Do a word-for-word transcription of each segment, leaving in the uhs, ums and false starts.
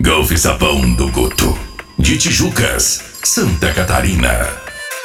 Golf Sabão do Guto, de Tijucas, Santa Catarina.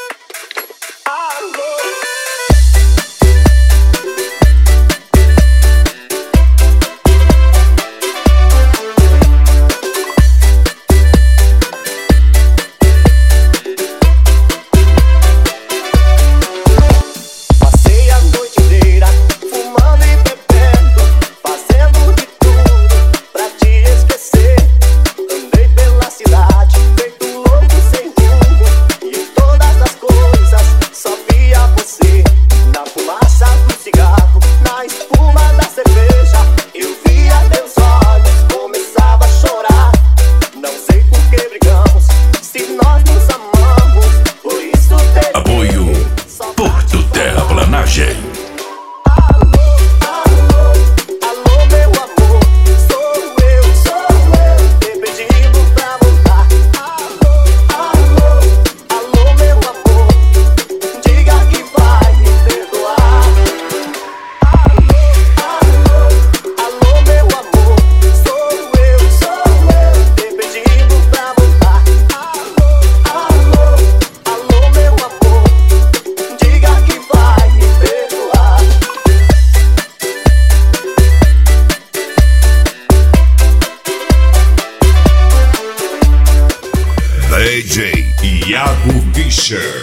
D J Iago Fischer.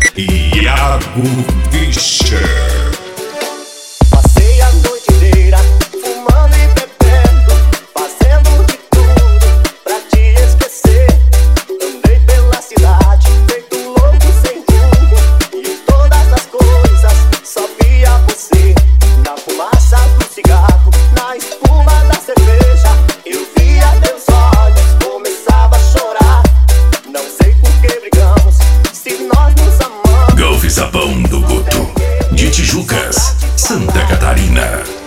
Iago Fischer. Passei a noite inteira fumando e bebendo, fazendo de tudo pra te esquecer. Andei pela cidade, feito louco sem rumo, e em todas as coisas só via você. Na fumaça do cigarro, na espuma da cerveja, eu via teus olhos, começava a chorar. Não sei por que brigamos, se nós nos amamos. Golf Sabão do Guto, de Tijucas, Santa Catarina.